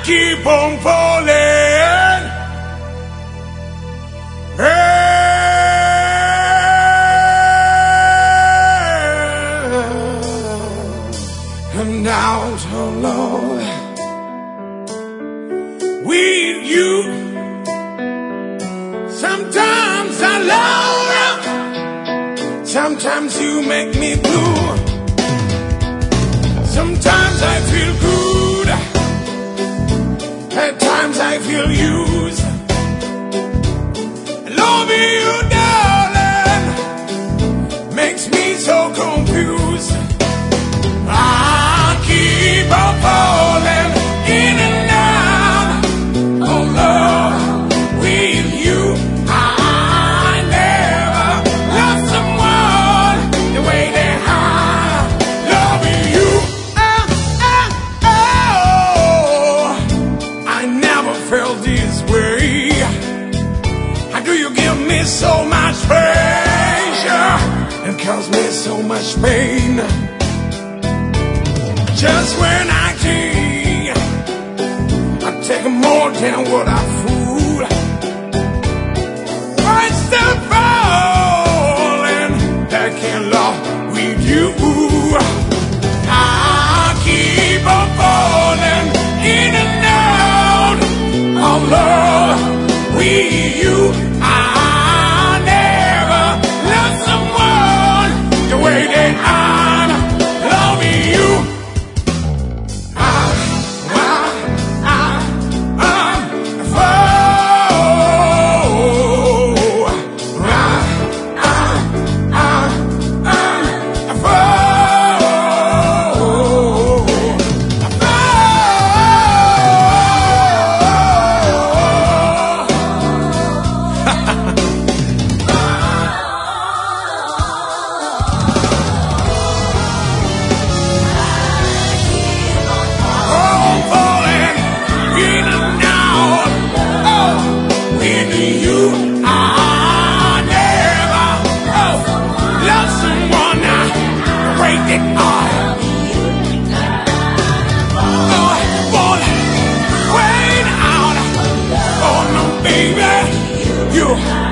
keep on falling. And now, so Lord, with you, sometimes I love, sometimes you make me blue, sometimes I feel good, at times I feel used. Loving you, darling, makes me so confused. I keep on falling in and out of love with you. I never loved someone the way that I love you. I never felt this way. How do you give me so much pleasure and cause me so much pain? Just when I take more than what I fool. I stop falling back in love with you. I keep on falling in and out of love with you. I never loved someone the way that I'm loving you. You